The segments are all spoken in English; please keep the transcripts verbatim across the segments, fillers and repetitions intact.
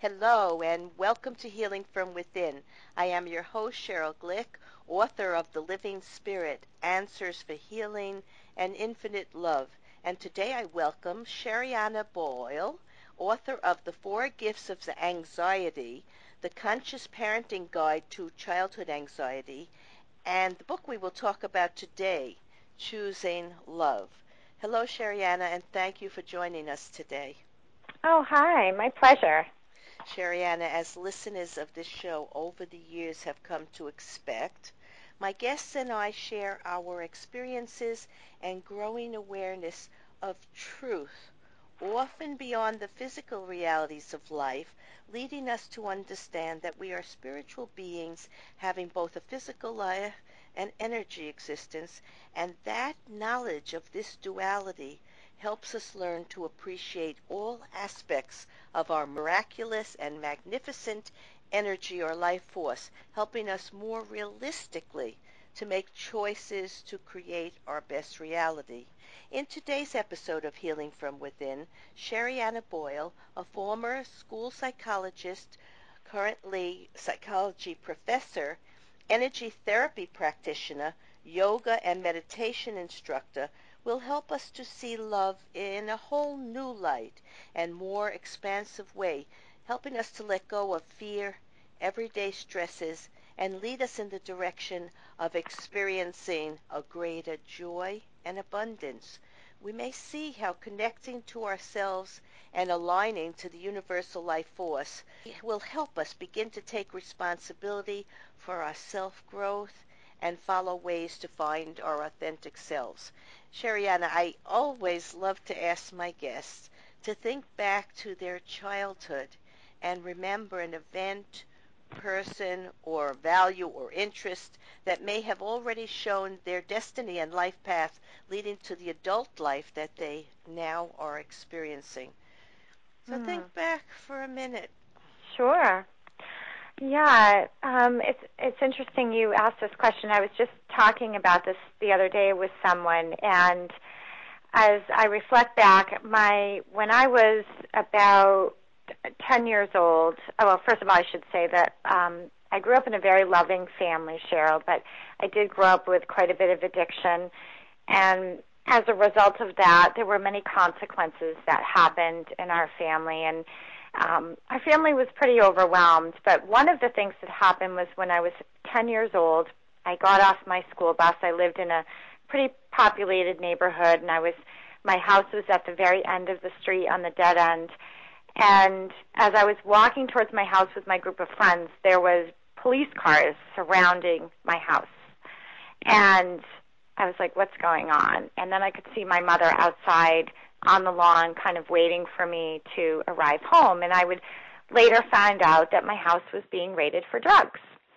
Hello, and welcome to Healing from Within. I am your host, Cheryl Glick, author of The Living Spirit, Answers for Healing and Infinite Love. And today I welcome Sherianna Boyle, author of The Four Gifts of Anxiety, The Conscious Parenting Guide to Childhood Anxiety, and the book we will talk about today, Choosing Love. Hello, Sherianna, and thank you for joining us today. Oh, hi. My pleasure. Sherianna, as listeners of this show over the years have come to expect, my guests and I share our experiences and growing awareness of truth, often beyond the physical realities of life, leading us to understand that we are spiritual beings having both a physical life and energy existence, and that knowledge of this duality helps us learn to appreciate all aspects of our miraculous and magnificent energy or life force, helping us more realistically to make choices to create our best reality. In today's episode of Healing from Within, Sherianna Boyle, a former school psychologist, currently psychology professor, energy therapy practitioner, yoga and meditation instructor, will help us to see love in a whole new light and more expansive way, helping us to let go of fear, everyday stresses, and lead us in the direction of experiencing a greater joy and abundance. We may see how connecting to ourselves and aligning to the universal life force will help us begin to take responsibility for our self-growth and follow ways to find our authentic selves. Sherianna, I always love to ask my guests to think back to their childhood and remember an event, person, or value or interest that may have already shown their destiny and life path leading to the adult life that they now are experiencing. So Hmm. think back for a minute. Sure. Yeah, um, it's it's interesting you asked this question. I was just talking about this the other day with someone, and as I reflect back, my when I was about ten years old. Oh, well, first of all, I should say that um, I grew up in a very loving family, Cheryl, but I did grow up with quite a bit of addiction, and as a result of that, there were many consequences that happened in our family, and um, our family was pretty overwhelmed. But one of the things that happened was when I was ten years old, I got off my school bus. I lived in a pretty populated neighborhood, and I was my house was at the very end of the street on the dead end. And as I was walking towards my house with my group of friends, there was police cars surrounding my house. And I was like, what's going on? And then I could see my mother outside on the lawn kind of waiting for me to arrive home. And I would later find out that my house was being raided for drugs.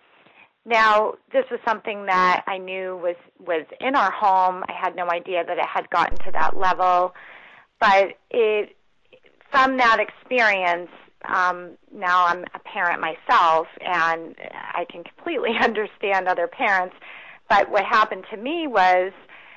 Now, this was something that I knew was, was in our home. I had no idea that it had gotten to that level. But it, from that experience, um, now I'm a parent myself, and I can completely understand other parents. But what happened to me was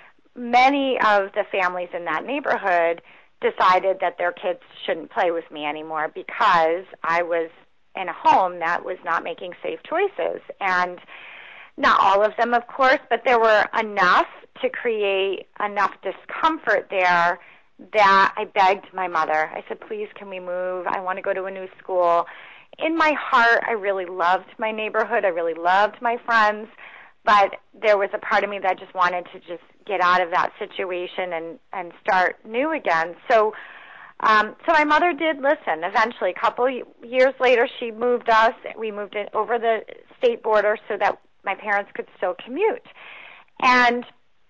many of the families in that neighborhood decided that their kids shouldn't play with me anymore because I was in a home that was not making safe choices. And not all of them, of course, but there were enough to create enough discomfort there that I begged my mother. I said, please, can we move? I want to go to a new school. In my heart, I really loved my neighborhood. I really loved my friends. But there was a part of me that just wanted to just get out of that situation and, and start new again. So um, so my mother did listen. Eventually, a couple years later, she moved us. We moved it over the state border so that my parents could still commute. And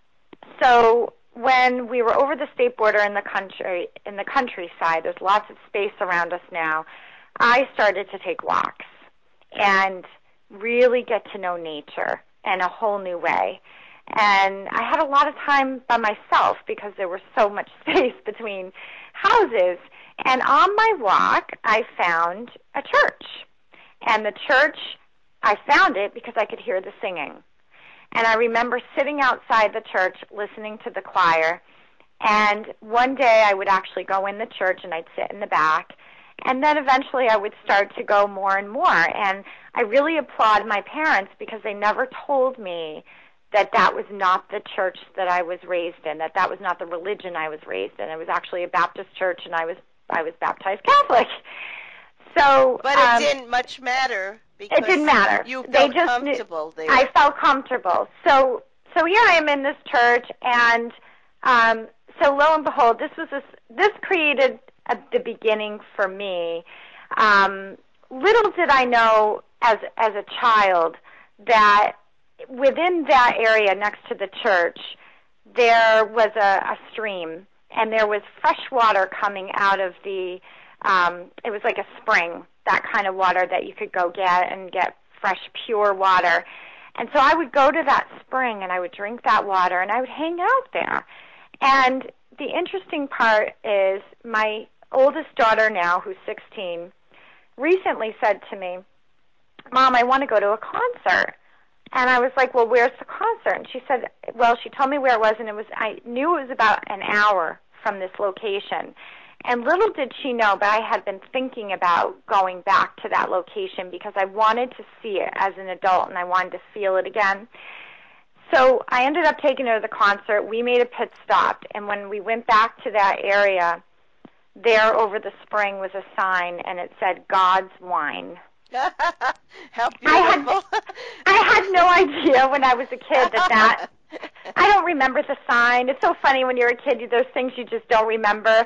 so when we were over the state border in the country, in the countryside, there's lots of space around us now, I started to take walks and really get to know nature in a whole new way. And I had a lot of time by myself because there was so much space between houses. And on my walk, I found a church. And the church, I found it because I could hear the singing. And I remember sitting outside the church listening to the choir. And one day I would actually go in the church and I'd sit in the back. And then eventually I would start to go more and more. And I really applaud my parents because they never told me that that was not the church that I was raised in, that that was not the religion I was raised in. It was actually a Baptist church, and I was I was baptized Catholic. So, but it um, didn't much matter because it didn't matter. You they felt just comfortable knew, there. I felt comfortable. So, so here I am in this church, and um, so lo and behold, this was this, this created a, the beginning for me. Um, little did I know as as a child that within that area next to the church, there was a, a stream, and there was fresh water coming out of the, um, it was like a spring, that kind of water that you could go get and get fresh, pure water. And so I would go to that spring, and I would drink that water, and I would hang out there. And the interesting part is my oldest daughter now, who's sixteen, recently said to me, "Mom, I want to go to a concert." And I was like, "Well, where's the concert?" And she said, well, she told me where it was, and it was, I knew it was about an hour from this location. And little did she know, but I had been thinking about going back to that location because I wanted to see it as an adult, and I wanted to feel it again. So I ended up taking her to the concert. We made a pit stop, and when we went back to that area, there over the spring was a sign, and it said, "God's Wine." How beautiful. I had, I had no idea when I was a kid that that, I don't remember the sign. It's so funny when you're a kid, there's things you just don't remember.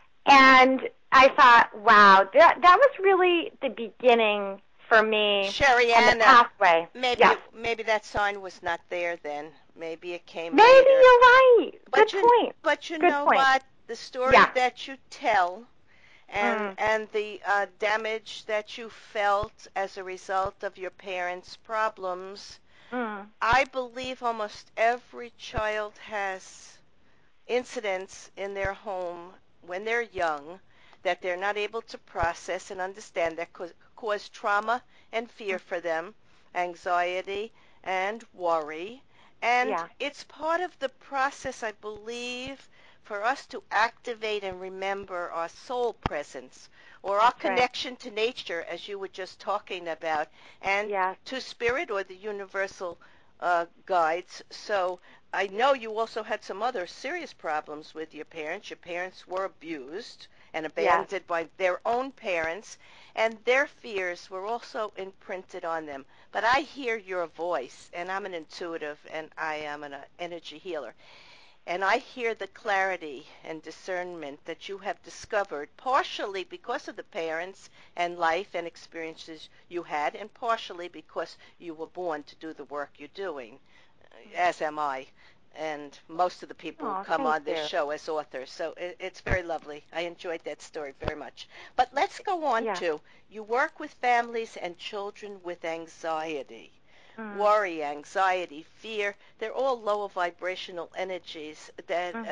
And I thought, wow, that that was really the beginning for me. Sherry and Anna, the pathway. Maybe yes. maybe that sign was not there then. Maybe it came maybe later. Maybe you're right. But Good you, point. But you Good know point. what? The story yeah. that you tell and mm. and the uh, damage that you felt as a result of your parents' problems, Mm. I believe almost every child has incidents in their home when they're young that they're not able to process and understand that cause, cause trauma and fear for them, anxiety and worry. And yeah. it's part of the process, I believe, for us to activate and remember our soul presence or That's our right. connection to nature, as you were just talking about, and yes. to spirit or the universal uh, guides. So I know you also had some other serious problems with your parents. Your parents were abused and abandoned yes. by their own parents, and their fears were also imprinted on them. But I hear your voice, and I'm an intuitive, and I am an uh, energy healer. And I hear the clarity and discernment that you have discovered, partially because of the parents and life and experiences you had, and partially because you were born to do the work you're doing, as am I, and most of the people oh, who come on this you. show as authors. So it, it's very lovely. I enjoyed that story very much. But let's go on yeah. to, you work with families and children with anxiety. Mm. Worry, anxiety, fear, they're all lower vibrational energies that mm. uh,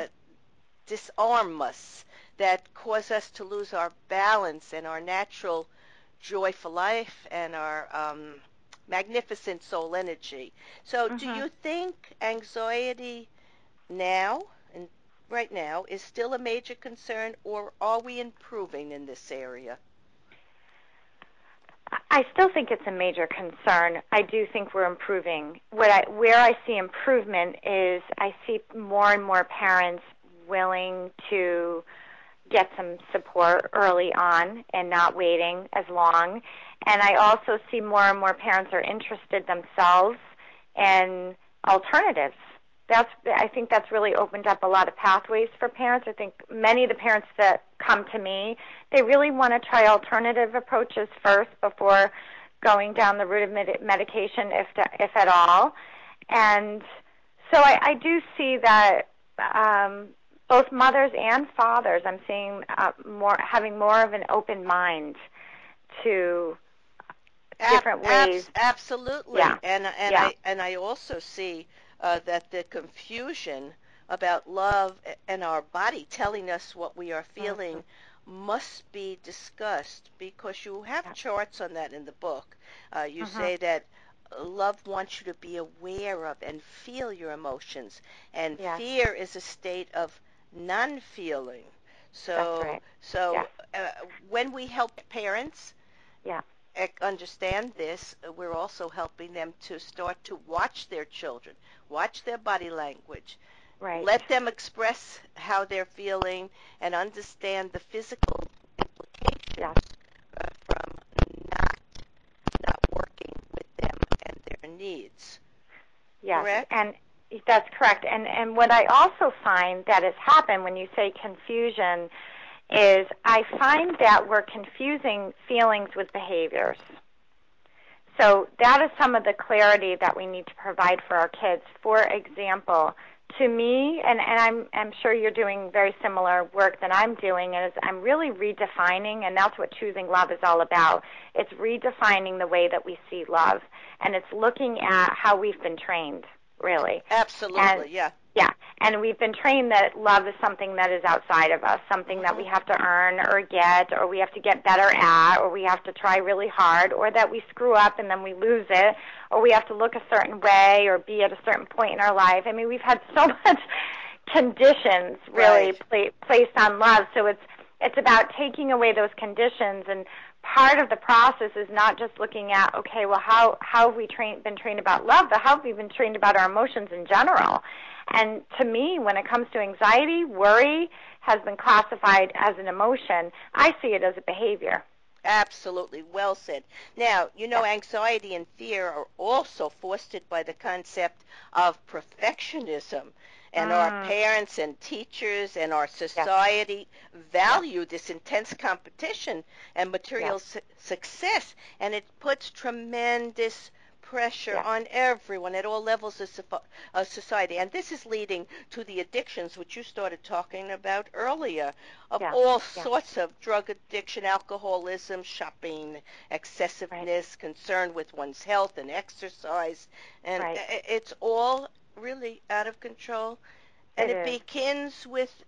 disarm us, that cause us to lose our balance and our natural joy for life and our um, magnificent soul energy. So mm-hmm. do you think anxiety now, and right now, is still a major concern, or are we improving in this area? I still think it's a major concern. I do think we're improving. What I, where I see improvement is I see more and more parents willing to get some support early on and not waiting as long. And I also see more and more parents are interested themselves in alternatives. That's, I think that's really opened up a lot of pathways for parents. I think many of the parents that come to me, they really want to try alternative approaches first before going down the route of med- medication, if to, if at all. And so I, I do see that um, both mothers and fathers, I'm seeing uh, more having more of an open mind to different ab- ways. Ab- absolutely, yeah. and and yeah. I and I also see uh, that the confusion about love and our body telling us what we are feeling mm-hmm. must be discussed, because you have yeah. charts on that in the book. Uh, you mm-hmm. say that love wants you to be aware of and feel your emotions, and yes. fear is a state of non-feeling. So, That's right. so yes. uh, when we help parents Yeah. understand this, uh, we're also helping them to start to watch their children, watch their body language, Right. let them express how they're feeling, and understand the physical Yes. implications uh, from not not working with them and their needs. Yes. Correct? And that's correct. And and what I also find that has happened when you say confusion is I find that we're confusing feelings with behaviors. So that is some of the clarity that we need to provide for our kids. For example, to me, and, and I'm, I'm sure you're doing very similar work that I'm doing, is I'm really redefining, and that's what Choosing Love is all about. It's redefining the way that we see love, and it's looking at how we've been trained, really. Absolutely, and, yeah. Yeah, and we've been trained that love is something that is outside of us, something Mm-hmm. that we have to earn or get, or we have to get better at, or we have to try really hard, or that we screw up and then we lose it, or we have to look a certain way or be at a certain point in our life. I mean, we've had so much conditions really Right. pla- placed on love, so it's it's about taking away those conditions. And part of the process is not just looking at, okay, well, how, how have we train, been trained about love, but how have we been trained about our emotions in general? And to me, when it comes to anxiety, worry has been classified as an emotion. I see it as a behavior. Absolutely, well said. Now, you know, Yeah. anxiety and fear are also fostered by the concept of perfectionism. And our Mm, parents and teachers and our yes, society yes, value this intense competition and yes, material su- success, and it puts tremendous pressure yes, on everyone at all levels of, so- of society. And this is leading to the addictions, which you started talking about earlier, of yeah, all yeah, sorts of drug addiction, alcoholism, shopping, right, excessiveness, concern with one's health and exercise. And right. i- it's all really out of control. And It it is. begins with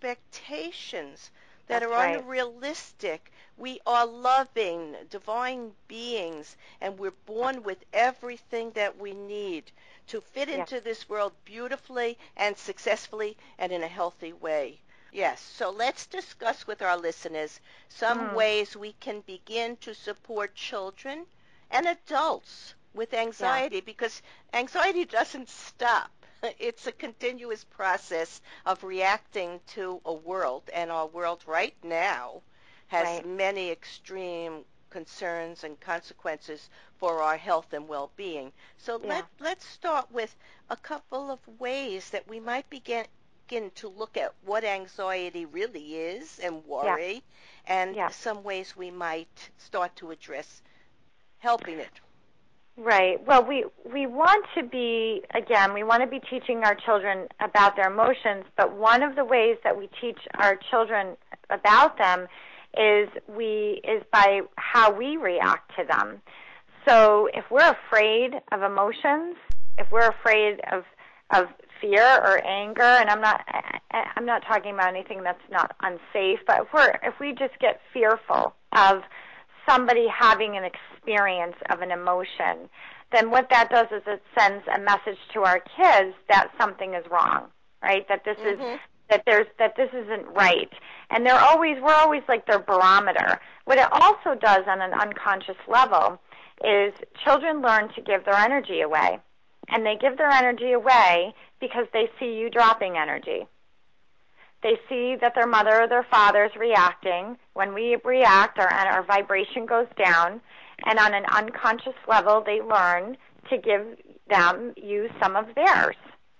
expectations that That's are right. unrealistic. We are loving, divine beings, and we're Yeah, born with everything that we need to fit yeah. into this world beautifully and successfully and in a healthy way. Yes, so let's discuss with our listeners some Mm, ways we can begin to support children and adults with yeah, anxiety, because anxiety doesn't stop. It's a continuous process of reacting to a world, and our world right now has right. many extreme concerns and consequences for our health and well-being. So Yeah, let, let's start with a couple of ways that we might begin, begin to look at what anxiety really is and yeah, worry, and yeah. some ways we might start to address helping it. Right. Well, we we want to be, again, we want to be teaching our children about their emotions, but one of the ways that we teach our children about them is we is by how we react to them. So, if we're afraid of emotions, if we're afraid of of fear or anger, and I'm not I- I'm not talking about anything that's not unsafe, but if we're if we just get fearful of somebody having an experience of an emotion, then what that does is it sends a message to our kids that something is wrong, right? That this is Mm-hmm. that there's that this isn't right. And they're always we're always like their barometer. What it also does on an unconscious level is children learn to give their energy away. And they give their energy away because they see you dropping energy. They see that their mother or their father is reacting. When we react, our, our vibration goes down, and on an unconscious level, they learn to give them, you, some of theirs.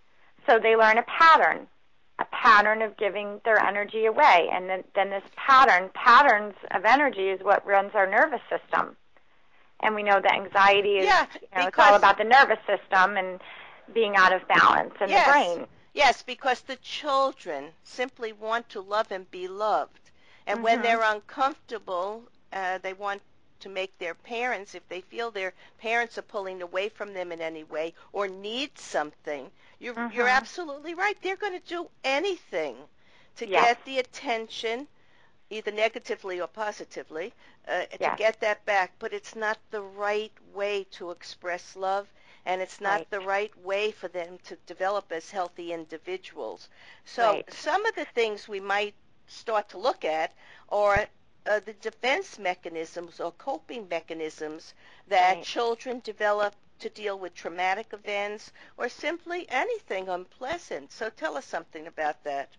So they learn a pattern, a pattern of giving their energy away. And then, then this pattern, patterns of energy is what runs our nervous system. And we know that anxiety is, Yeah, you know, it's all because about the nervous system and being out of balance in the yes, brain. yes, because the children simply want to love and be loved. And when Mm-hmm. they're uncomfortable, uh, they want to make their parents, if they feel their parents are pulling away from them in any way or need something, you're, you're Mm-hmm. absolutely right. They're going to do anything to Yes. get the attention, either negatively or positively, uh, to Yes. get that back. But it's not the right way to express love, and it's not Right. the right way for them to develop as healthy individuals. So Right. some of the things we might start to look at are uh, the defense mechanisms or coping mechanisms that Right. children develop to deal with traumatic events or simply anything unpleasant. So tell us something about that.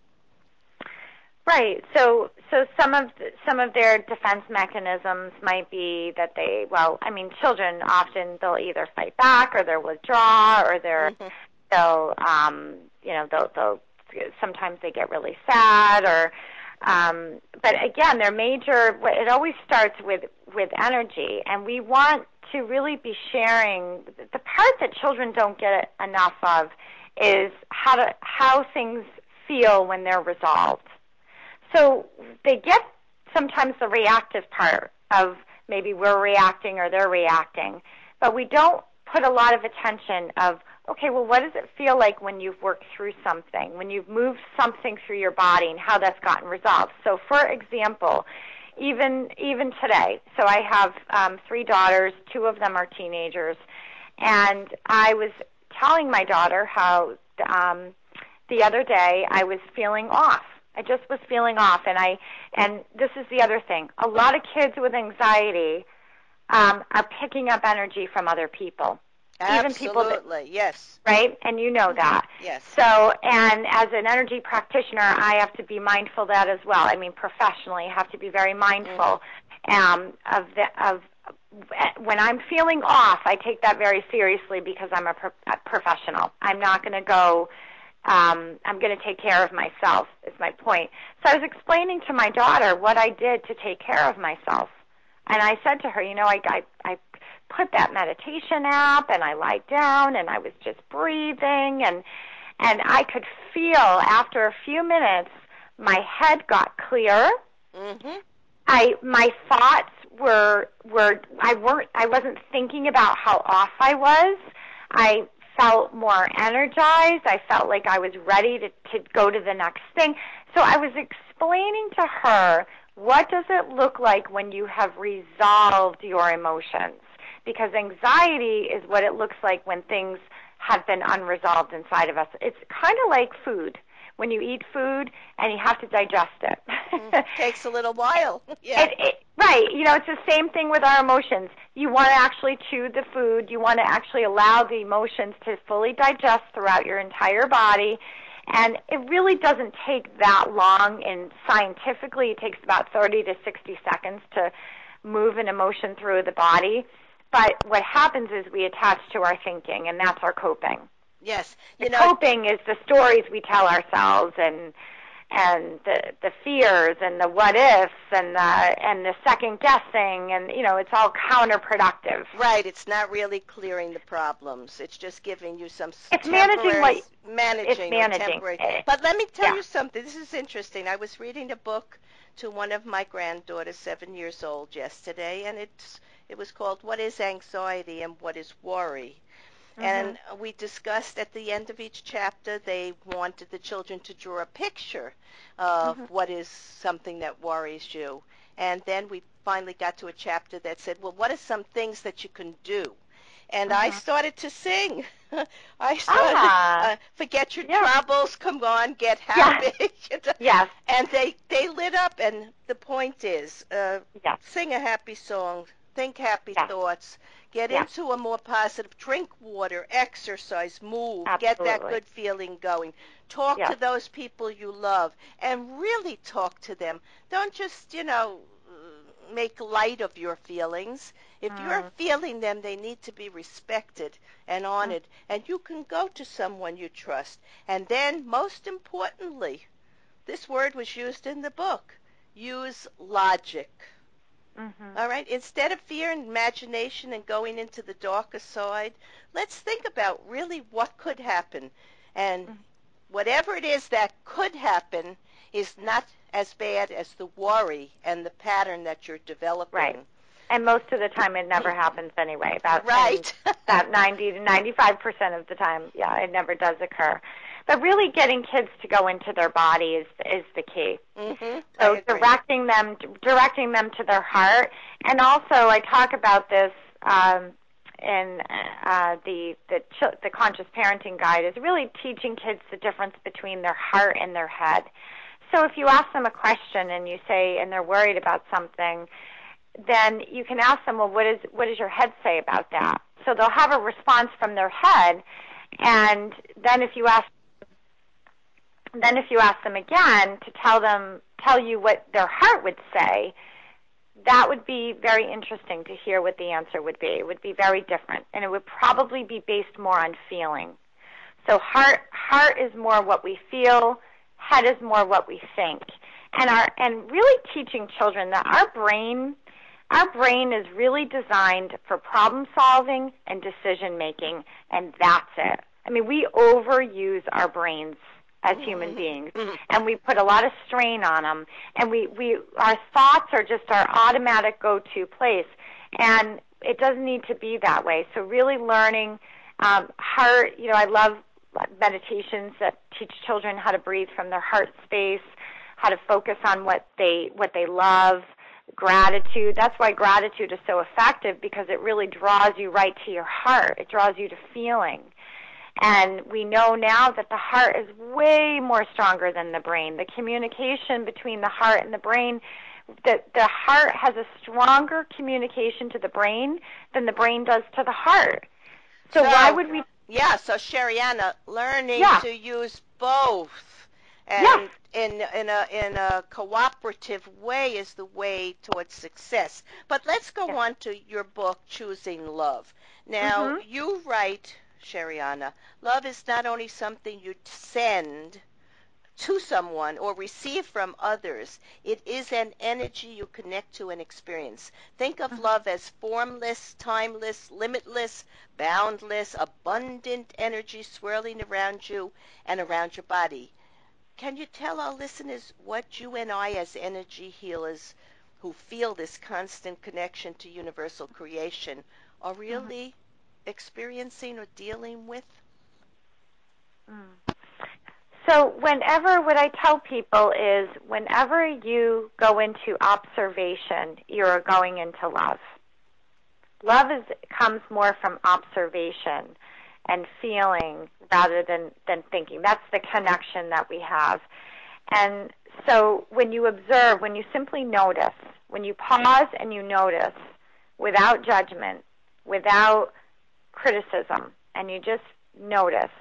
Right. So, so some of the, some of their defense mechanisms might be that they, well, I mean, children often they'll either fight back or they'll withdraw or they're Mm-hmm. they'll, um, you know, they'll they'll sometimes they get really sad or, um, but again, their major. It always starts with with energy, and we want to really be sharing the part that children don't get enough of is how to how things feel when they're resolved. So they get sometimes the reactive part of maybe we're reacting or they're reacting, but we don't put a lot of attention of, okay, well, what does it feel like when you've worked through something, when you've moved something through your body and how that's gotten resolved? So, for example, even even today, so I have um, three daughters, two of them are teenagers, and I was telling my daughter how um, the other day I was feeling off. I just was feeling off, and I and this is the other thing. A lot of kids with anxiety um, are picking up energy from other people, even people that, Absolutely, yes. right? And you know that. Yes. So, and as an energy practitioner, I have to be mindful of that as well. I mean, professionally, I have to be very mindful um, of the, of when I'm feeling off. I take that very seriously because I'm a, pro- a professional. I'm not going to go. Um, I'm going to take care of myself, is my point. So I was explaining to my daughter what I did to take care of myself. And I said to her, you know, I, I, I put that meditation app and I lied down and I was just breathing and and I could feel after a few minutes my head got clear. Mm-hmm. I my thoughts were were I weren't I wasn't thinking about how off I was. I felt more energized. I felt like I was ready to, to go to the next thing. So I was explaining to her, what does it look like when you have resolved your emotions? Because anxiety is what it looks like when things have been unresolved inside of us. It's kind of like food. When you eat food and you have to digest it. It takes a little while. Yeah. It, it, right. You know, it's the same thing with our emotions. You want to actually chew the food. You want to actually allow the emotions to fully digest throughout your entire body. And it really doesn't take that long. And scientifically, it takes about thirty to sixty seconds to move an emotion through the body. But what happens is we attach to our thinking, and that's our coping. Yes. You The know, coping is the stories we tell ourselves, and and the the fears and the what ifs and the and the second guessing, and you know, it's all counterproductive. right. It's not really clearing the problems. It's just giving you some It's temporary managing what managing, it's or managing. temporary. Eh, But let me tell yeah. you something. This is interesting. I was reading a book to one of my granddaughters, seven years old, yesterday, and it's it was called "What is Anxiety and What is Worry?" And Mm-hmm. we discussed at the end of each chapter, they wanted the children to draw a picture of Mm-hmm. what is something that worries you. And then we finally got to a chapter that said, well, what are some things that you can do? And I Mm-hmm. started to sing. I started, Ah, uh, forget your yeah. troubles, come on, get Yes. happy. Yes. And they, they lit up. And the point is, uh, Yes. sing a happy song, think happy Yes. thoughts, get Yes. into a more positive, drink water, exercise, move, get that Absolutely. good feeling going. Talk to Yes. those people you love and really talk to them. Don't just, you know, uh, make light of your feelings. If you're Mm-hmm. feeling them, they need to be respected and honored. And you can go to someone you trust. And then, most importantly, this word was used in the book, use logic. Mm-hmm. All right, instead of fear and imagination and going into the darker side, let's think about really what could happen. And whatever it is that could happen is not as bad as the worry and the pattern that you're Right. developing. And most of the time, it never happens anyway. About Right. about ninety to ninety-five percent of the time, yeah, it never does occur. But really, getting kids to go into their body is is the key. Mm-hmm. So I agree. directing them directing them to their heart, and also I talk about this um, in uh, the the ch- the conscious parenting guide, is really teaching kids the difference between their heart and their head. so if you ask them a question and you say, and they're worried about something, then you can ask them, well, what is what does your head say about that? So they'll have a response from their head, and then if you ask, then if you ask them again to tell them, tell you what their heart would say, that would be very interesting to hear what the answer would be. It would be very different, and it would probably be based more on feeling. So heart heart is more what we feel, head is more what we think. And our and really teaching children that our brain our brain is really designed for problem solving and decision making, and that's it. I mean, we overuse our brains as human beings, and we put a lot of strain on them, and we, we our thoughts are just our automatic go-to place, and it doesn't need to be that way. So really learning um, heart, you know, I love meditations that teach children how to breathe from their heart space, how to focus on what they what they love, gratitude. That's why gratitude is so effective, because it really draws you right to your heart. It draws you to feeling. And we know now that the heart is way more stronger than the brain. The communication between the heart and the brain, the, the heart has a stronger communication to the brain than the brain does to the heart. So, so why would we... Yeah, so Sherianna, learning yeah. to use both and yeah. in in a in a cooperative way is the way towards success. But let's go yeah. on to your book, Choosing Love. Now, mm-hmm. you write, Sherianna, love is not only something you send to someone or receive from others. It is an energy you connect to and experience. Think of love as formless, timeless, limitless, boundless, abundant energy swirling around you and around your body. Can you tell our listeners what you and I, as energy healers who feel this constant connection to universal creation, are really mm-hmm. experiencing or dealing with? Mm. So whenever, what I tell people is, whenever you go into observation, you're going into love. Love is comes more from observation and feeling rather than, than thinking. That's the connection that we have. And so when you observe, when you simply notice, when you pause and you notice without judgment, without criticism, and you just notice,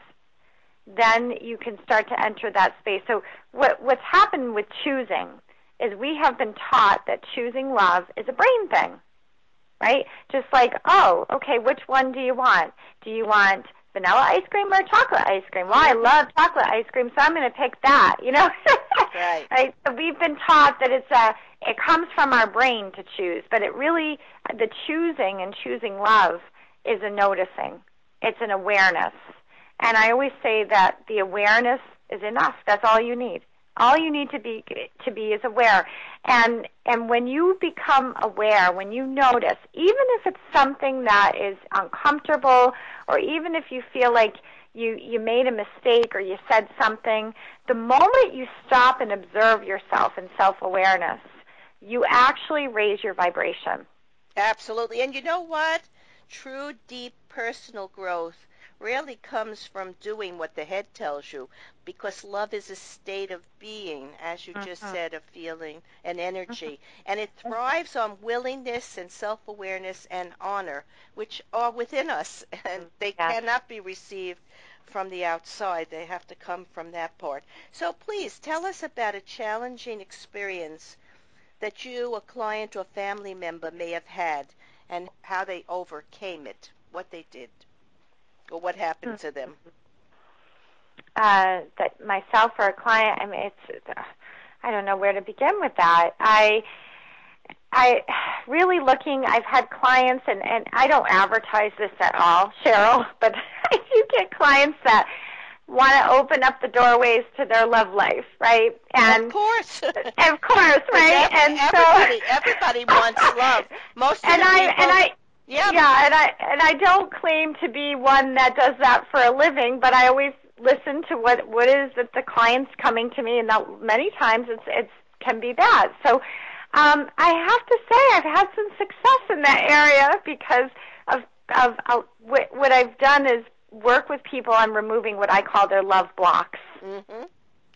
then you can start to enter that space. So what, what's happened with choosing is we have been taught that choosing love is a brain thing, right? Just like, oh, okay, which one do you want? Do you want vanilla ice cream or chocolate ice cream? Well, I love chocolate ice cream, so I'm going to pick that, you know? Right. Right. So we've been taught that it's a, it comes from our brain to choose, but it really, the choosing and choosing love is a noticing. It's an awareness. And I always say that the awareness is enough. That's all you need. All you need to be to be is aware. And and when you become aware, when you notice, even if it's something that is uncomfortable, or even if you feel like you, you made a mistake or you said something, the moment you stop and observe yourself in self-awareness, you actually raise your vibration. Absolutely. And you know what? True, deep personal growth really comes from doing what the head tells you, because love is a state of being, as you just mm-hmm. said, a feeling, an energy, mm-hmm. and it thrives on willingness and self-awareness and honor, which are within us, and they yes. cannot be received from the outside. They have to come from that part. So please tell us about a challenging experience that you, a client, or family member may have had, and how they overcame it, what they did. Or what happened to them? Uh, that myself or a client, I mean, it's, uh, I don't know where to begin with that. I, I really looking, I've had clients, and, and I don't advertise this at all, Cheryl, but I do get clients that want to open up the doorways to their love life, right? And of course. Of course, right? And everybody, so, everybody wants love. Most of and the I, people... And I, Yeah. yeah, and I and I don't claim to be one that does that for a living, but I always listen to what what is that the client's coming to me, and that many times it's it's can be that. So um, I have to say I've had some success in that area because of of, of what, what I've done is work with people on removing what I call their love blocks. Mm-hmm.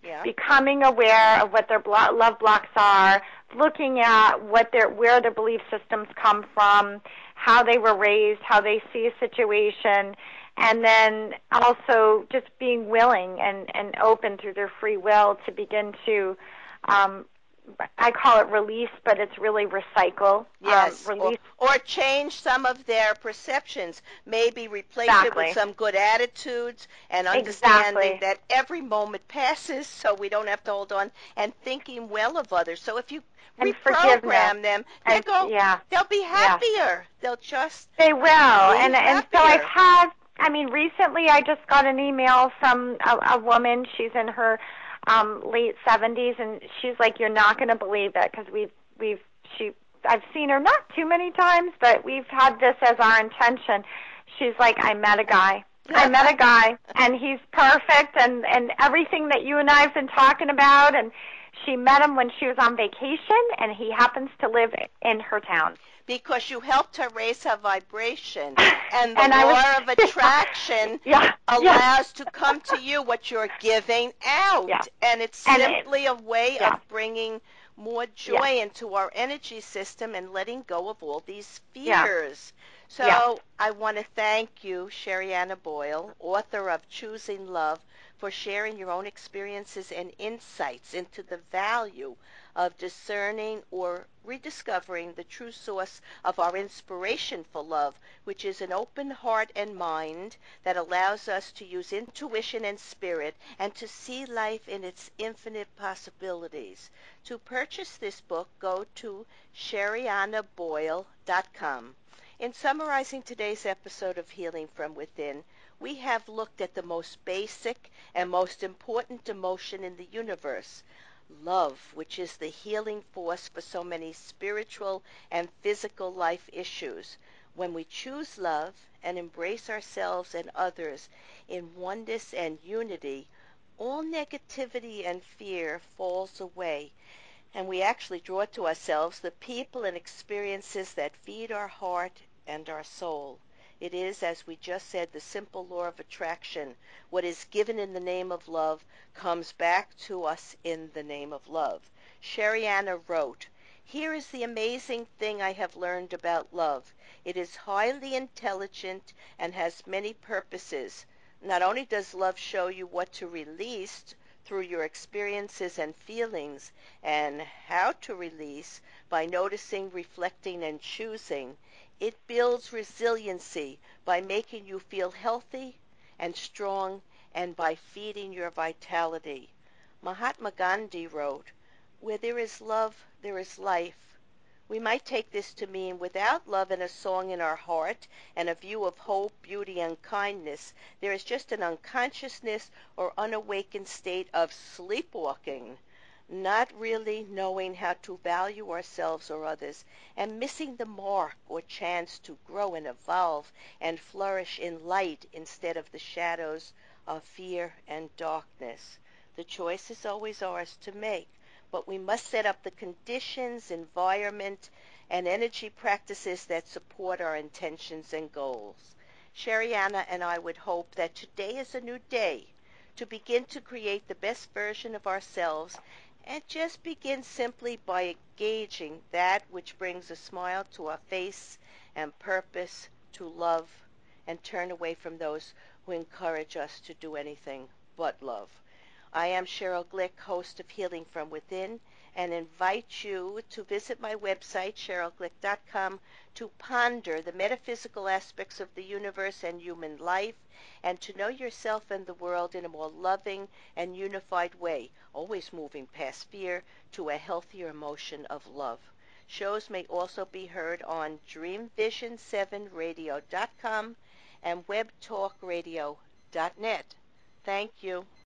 Yeah. becoming aware of what their blo- love blocks are, looking at what their where their belief systems come from, how they were raised, how they see a situation, and then also just being willing and, and open through their free will to begin to, um, I call it release, but it's really recycle. Yes, Um, or release. or change some of their perceptions. Maybe replace it with Exactly. some good attitudes and understanding Exactly. that every moment passes, so we don't have to hold on, and thinking well of others. So if you And forgiveness. reprogram them, they And go, yeah, they'll be yeah. happier. They'll just They will. be And and so I've happier. had, I mean, recently I just got an email from a, a woman. She's in her um, late seventies, and she's like, "You're not going to believe it," because we've we've she I've seen her not too many times, but we've had this as our intention. She's like, "I met a guy. I met a guy, and he's perfect, and and everything that you and I have been talking about." And she met him when she was on vacation, and he happens to live in her town. Because you helped her raise her vibration, and the And I law was, of attraction yeah, allows yeah. to come to you what you're giving out. Yeah. And it's And simply a way yeah. of bringing more joy Yeah. into our energy system and letting go of all these Yeah. fears. So Yeah. I want to thank you, Sherianna Boyle, author of Choosing Love, for sharing your own experiences and insights into the value of discerning or rediscovering the true source of our inspiration for love, which is an open heart and mind that allows us to use intuition and spirit and to see life in its infinite possibilities. To purchase this book, go to sherianna boyle dot com. In summarizing today's episode of Healing from Within, we have looked at the most basic and most important emotion in the universe, love, which is the healing force for so many spiritual and physical life issues. When we choose love and embrace ourselves and others in oneness and unity, all negativity and fear falls away, and we actually draw to ourselves the people and experiences that feed our heart and our soul. It is, as we just said, the simple law of attraction. What is given in the name of love comes back to us in the name of love. Sherianna wrote, "Here is the amazing thing I have learned about love. It is highly intelligent and has many purposes. Not only does love show you what to release through your experiences and feelings, and how to release by noticing, reflecting, and choosing, it builds resiliency by making you feel healthy and strong and by feeding your vitality." Mahatma Gandhi wrote, "Where there is love, there is life." We might take this to mean without love and a song in our heart and a view of hope, beauty, and kindness, there is just an unconsciousness or unawakened state of sleepwalking, not really knowing how to value ourselves or others, and missing the mark or chance to grow and evolve and flourish in light instead of the shadows of fear and darkness. The choice is always ours to make, but we must set up the conditions, environment, and energy practices that support our intentions and goals. Sherianna and I would hope that today is a new day to begin to create the best version of ourselves, and just begin simply by engaging that which brings a smile to our face and purpose to love, and turn away from those who encourage us to do anything but love. I am Cheryl Glick, host of Healing from Within, and invite you to visit my website, cheryl glick dot com, to ponder the metaphysical aspects of the universe and human life, and to know yourself and the world in a more loving and unified way, always moving past fear to a healthier emotion of love. Shows may also be heard on dream vision seven radio dot com and web talk radio dot net. Thank you.